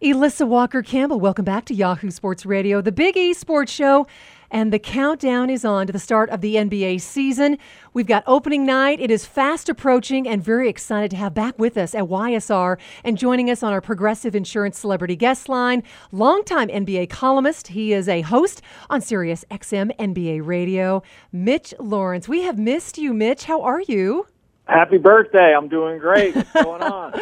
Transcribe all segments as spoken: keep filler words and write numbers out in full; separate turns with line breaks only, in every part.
Elissa Walker-Campbell, welcome back to Yahoo Sports Radio, the Big E Sports Show. And the countdown is on to the start of the N B A season. We've got opening night. It is fast approaching and very excited to have back with us at Y S R and joining us on our Progressive Insurance Celebrity Guest Line, longtime N B A columnist. He is a host on Sirius X M N B A Radio, Mitch Lawrence. We have missed you, Mitch. How are you?
Happy birthday. I'm doing great. What's going on?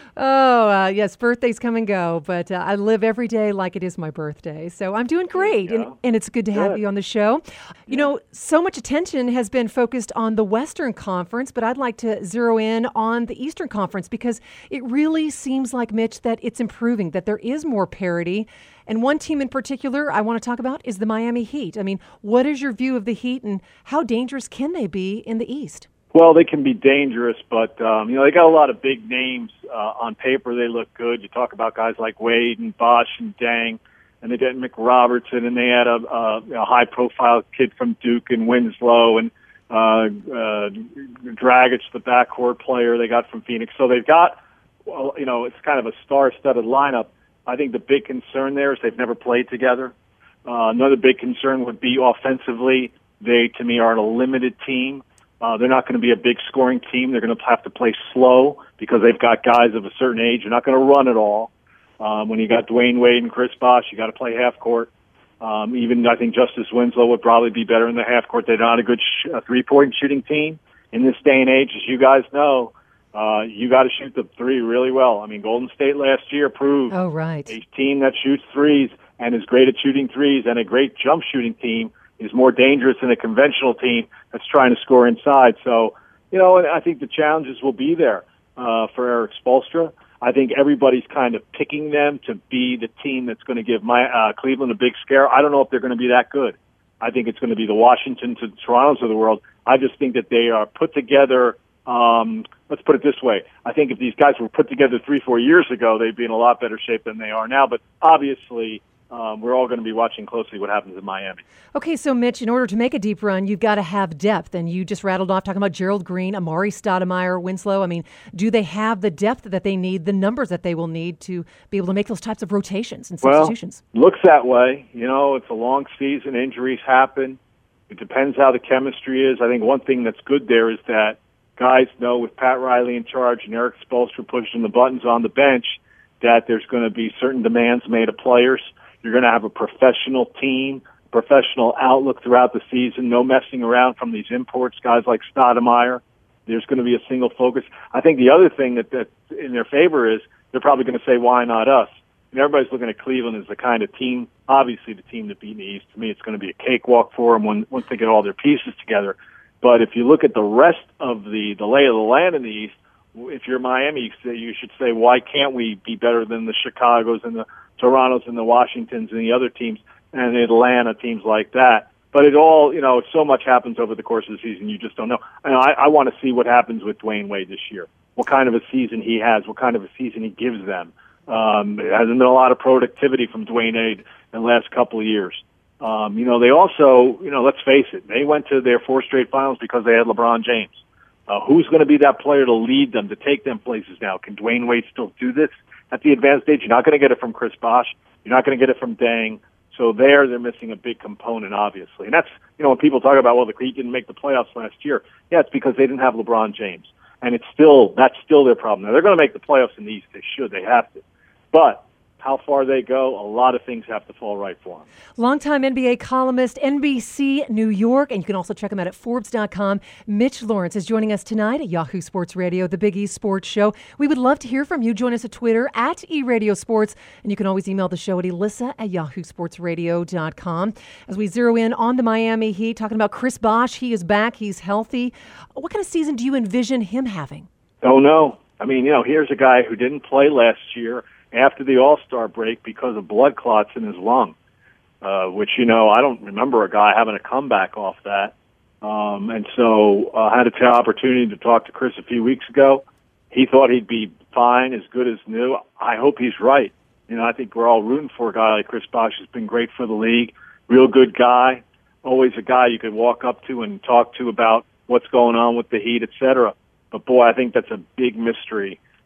Oh, uh, yes, birthdays come and go, but uh, I live every day like it is my birthday. So I'm doing great, and, and it's good to have
Good.
you on the show. You know, so much attention has been focused on the Western Conference, but I'd like to zero in on the Eastern Conference because it really seems like, Mitch, that it's improving, that there is more parity. And one team in particular I want to talk about is the Miami Heat. I mean, what is your view of the Heat, and how dangerous can they be in the East?
Well, they can be dangerous, but, um, you know, they got a lot of big names. Uh, on paper, they look good. You talk about guys like Wade and Bosch and Dang, and they got Mick Robertson, and they had a, a, a high-profile kid from Duke and Winslow, and uh, uh, Dragic, the backcourt player they got from Phoenix. So they've got, well, you know, it's kind of a star-studded lineup. I think the big concern there is they've never played together. Uh, another big concern would be offensively. They, to me, are a limited team. Uh, they're not going to be a big scoring team. They're going to have to play slow because they've got guys of a certain age. They're not going to run it all. Um, when you got Dwayne Wade and Chris Bosh, you got to play half court. Um, even I think Justice Winslow would probably be better in the half court. They're not a good sh- a three-point shooting team in this day and age, as you guys know. Uh, you got to shoot the three really well. I mean, Golden State last year proved
oh, right.
a team that shoots threes and is great at shooting threes and a great jump shooting team is more dangerous than a conventional team that's trying to score inside. So, you know, I think the challenges will be there uh, for Eric Spoelstra. I think everybody's kind of picking them to be the team that's going to give my uh, Cleveland a big scare. I don't know if they're going to be that good. I think it's going to be the Washingtons and Torontos of the world. I just think that they are put together. Um, let's put it this way. I think if these guys were put together three, four years ago, they'd be in a lot better shape than they are now. But obviously, Um, we're all going to be watching closely what happens in Miami.
Okay, so Mitch, in order to make a deep run, you've got to have depth, and you just rattled off talking about Gerald Green, Amari Stoudemire, Winslow. I mean, do they have the depth that they need, the numbers that they will need to be able to make those types of rotations and substitutions?
Well, looks that way. You know, it's a long season. Injuries happen. It depends how the chemistry is. I think one thing that's good there is that guys know with Pat Riley in charge and Eric Spoelstra pushing the buttons on the bench that there's going to be certain demands made of players. You're going to have a professional team, professional outlook throughout the season, no messing around from these imports, guys like Stoudemire. There's going to be a single focus. I think the other thing that, that's in their favor is they're probably going to say, why not us? And everybody's looking at Cleveland as the kind of team, obviously the team to beat in the East. To me, it's going to be a cakewalk for them when, once they get all their pieces together. But if you look at the rest of the, the lay of the land in the East, if you're Miami, you should say, why can't we be better than the Chicagos and the Torontos and the Washingtons and the other teams and Atlanta, teams like that. But it all, you know, so much happens over the course of the season, you just don't know. And I, I want to see what happens with Dwayne Wade this year, what kind of a season he has, what kind of a season he gives them. Um, there hasn't been a lot of productivity from Dwayne Wade in the last couple of years. Um, you know, they also, you know, let's face it, they went to their four straight finals because they had LeBron James. Uh, who's going to be that player to lead them, to take them places now? Can Dwayne Wade still do this at the advanced stage? You're not going to get it from Chris Bosh. You're not going to get it from Dang. So there, they're missing a big component, obviously. And that's, you know, when people talk about, well, the Heat didn't make the playoffs last year. Yeah, it's because they didn't have LeBron James. And it's still, that's still their problem. Now, they're going to make the playoffs in the East. They should. They have to. But how far they go, a lot of things have to fall right for them.
Longtime N B A columnist, N B C New York, and you can also check him out at Forbes dot com. Mitch Lawrence is joining us tonight at Yahoo Sports Radio, the Big E Sports Show. We would love to hear from you. Join us at Twitter, at eRadioSports, and you can always email the show at Elissa at yahoo sports radio dot com. As we zero in on the Miami Heat, talking about Chris Bosh, he is back, he's healthy. What kind of season do you envision him having?
Oh, no. I mean, you know, here's a guy who didn't play last year after the All-Star break because of blood clots in his lung, uh, which, you know, I don't remember a guy having a comeback off that. Um, and so I uh, had an opportunity to talk to Chris a few weeks ago. He thought he'd be fine, as good as new. I hope he's right. You know, I think we're all rooting for a guy like Chris Bosh. He's been great for the league, real good guy, always a guy you could walk up to and talk to about what's going on with the Heat, et cetera. But, boy, I think that's a big mystery,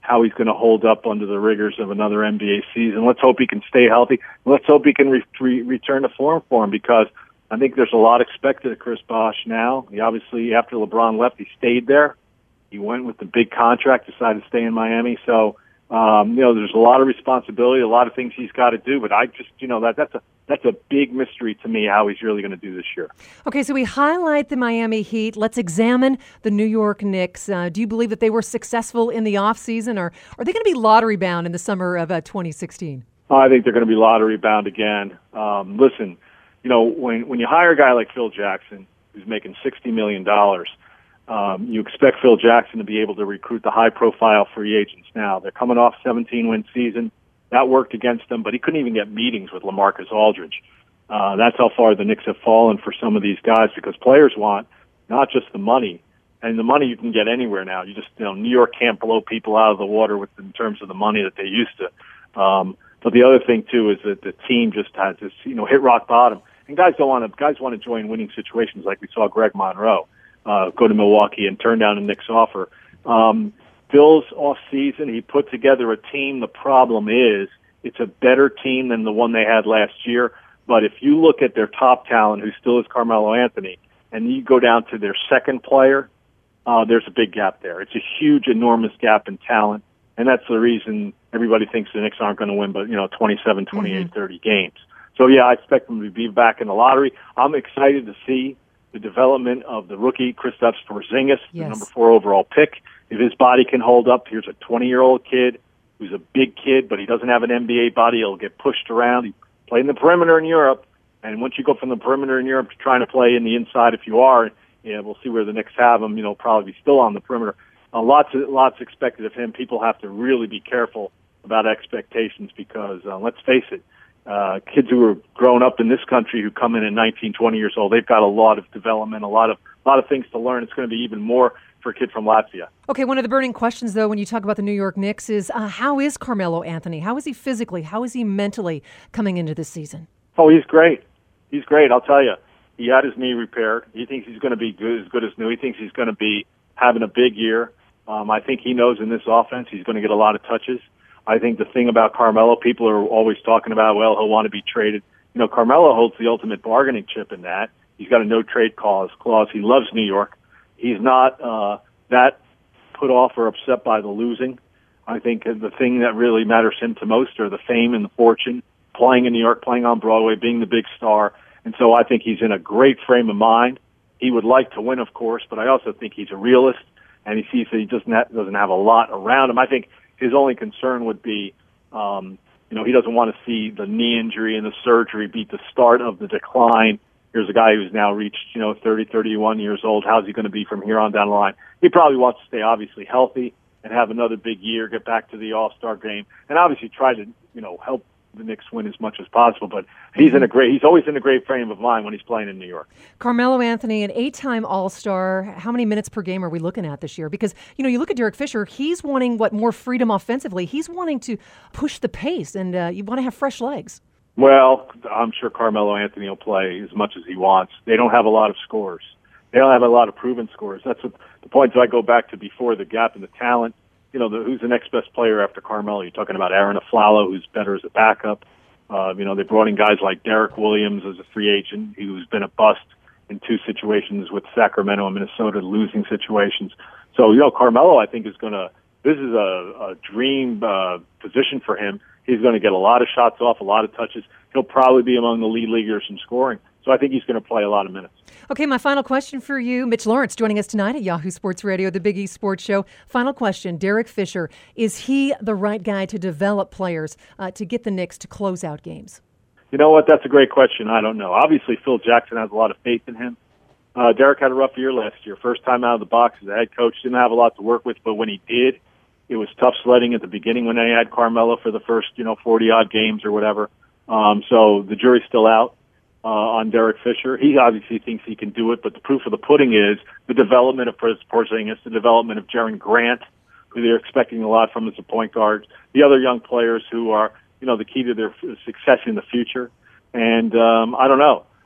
how he's going to hold up under the rigors of another N B A season. Let's hope he can stay healthy. Let's hope he can re- re- return to form for him, because I think there's a lot expected of Chris Bosh now. He obviously, after LeBron left, he stayed there. He went with the big contract, decided to stay in Miami. So, um, you know, there's a lot of responsibility, a lot of things he's got to do. But I just, you know, that that's a that's a big mystery to me how he's really going to do this year.
Okay, so we highlight the Miami Heat. Let's examine the New York Knicks. Uh, do you believe that they were successful in the offseason, or are they going to be lottery bound in the summer of uh, twenty sixteen?
Oh, I think they're going to be lottery bound again. Um, listen, you know, when when you hire a guy like Phil Jackson, who's making sixty million dollars, Um, you expect Phil Jackson to be able to recruit the high-profile free agents now. They're coming off seventeen-win season. That worked against them, but he couldn't even get meetings with LaMarcus Aldridge. Uh, that's how far the Knicks have fallen for some of these guys, because players want not just the money, and the money you can get anywhere now. You just, you know, New York can't blow people out of the water with in terms of the money that they used to. Um, but the other thing too is that the team just has this, you know, hit rock bottom, and guys don't want to. Guys want to join winning situations, like we saw Greg Monroe Uh, go to Milwaukee and turn down a Knicks offer. Um, Phil's off season, he put together a team. The problem is it's a better team than the one they had last year. But if you look at their top talent, who still is Carmelo Anthony, and you go down to their second player, uh, there's a big gap there. It's a huge, enormous gap in talent. And that's the reason everybody thinks the Knicks aren't going to win, but, you know, twenty-seven, twenty-eight, mm-hmm. thirty games. So, yeah, I expect them to be back in the lottery. I'm excited to see the development of the rookie, Kristaps Porzingis,
yes.
the number four overall pick. If his body can hold up, here's a twenty-year-old kid who's a big kid, but he doesn't have an N B A body. He'll get pushed around. He played in the perimeter in Europe, and once you go from the perimeter in Europe to trying to play in the inside, if you are, yeah, we'll see where the Knicks have him. You know, probably still on the perimeter. Uh, lots of lots expected of him. People have to really be careful about expectations, because uh, let's face it, uh, kids who are grown up in this country who come in at nineteen, twenty years old, they've got a lot of development, a lot of a lot of things to learn. It's going to be even more for a kid from Latvia.
Okay, one of the burning questions, though, when you talk about the New York Knicks is uh, how is Carmelo Anthony? How is he physically? How is he mentally coming into this season?
Oh, he's great. He's great. I'll tell you. He had his knee repaired. He thinks he's going to be good, as good as new. He thinks he's going to be having a big year. Um, I think he knows in this offense he's going to get a lot of touches. I think the thing about Carmelo, people are always talking about, well, he'll want to be traded. You know, Carmelo holds the ultimate bargaining chip in that. He's got a no-trade clause. clause. He loves New York. He's not uh, that put off or upset by the losing. I think the thing that really matters him to most are the fame and the fortune, playing in New York, playing on Broadway, being the big star. And so I think he's in a great frame of mind. He would like to win, of course, but I also think he's a realist, and he sees that he just doesn't have a lot around him. I think his only concern would be, um, you know, he doesn't want to see the knee injury and the surgery be the start of the decline. Here's a guy who's now reached, you know, thirty, thirty-one years old. How's he going to be from here on down the line? He probably wants to stay obviously healthy and have another big year, get back to the All-Star game, and obviously try to, you know, help the Knicks win as much as possible. But he's in a great, he's always in a great frame of mind when he's playing in New York.
Carmelo Anthony, an eight-time All-Star. How many minutes per game are we looking at this year? Because, you know, you look at Derek Fisher, he's wanting, what, more freedom offensively. He's wanting to push the pace, and uh, you want to have fresh legs.
Well, I'm sure Carmelo Anthony will play as much as he wants. They don't have a lot of scores. They don't have a lot of proven scores. That's what the points I go back to before, the gap in the talent. You know, the, who's the next best player after Carmelo? You're talking about Aaron Aflalo, who's better as a backup. Uh, you know, they brought in guys like Derek Williams as a free agent, who's been a bust in two situations with Sacramento and Minnesota, losing situations. So, you know, Carmelo, I think, is going to, this is a, a dream uh, position for him. He's going to get a lot of shots off, a lot of touches. He'll probably be among the lead leaguers in scoring. So I think he's going to play a lot of minutes.
Okay, my final question for you. Mitch Lawrence joining us tonight at Yahoo Sports Radio, the Big East Sports Show. Final question, Derek Fisher, is he the right guy to develop players uh, to get the Knicks to close out games?
You know what? That's a great question. I don't know. Obviously, Phil Jackson has a lot of faith in him. Uh, Derek had a rough year last year. First time out of the box as a head coach. Didn't have a lot to work with, but when he did, it was tough sledding at the beginning when they had Carmelo for the first, you know, forty-odd games or whatever. Um, so the jury's still out uh, on Derek Fisher. He obviously thinks he can do it, but the proof of the pudding is the development of Porzingis, the development of Jaren Grant, who they're expecting a lot from as a point guard, the other young players who are, you know, the key to their success in the future. And um, I don't know.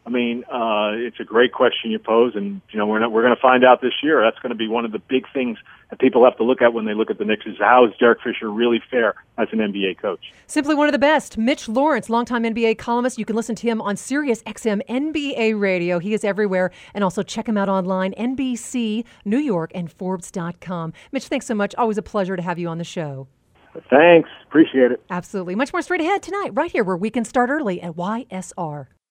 I mean, uh, it's a great question you pose, and you know we're not, we're going to find out this year. That's going to be one of the big things that people have to look at when they look at the Knicks: is how is Derek Fisher really fare as an N B A coach?
Simply one of the best. Mitch Lawrence, longtime N B A columnist. You can listen to him on Sirius X M N B A Radio. He is everywhere, and also check him out online, N B C, New York, and Forbes dot com. Mitch, thanks so much. Always a pleasure to have you on the show.
Thanks. Appreciate it.
Absolutely. Much more straight ahead tonight, right here where we can start early at Y S R.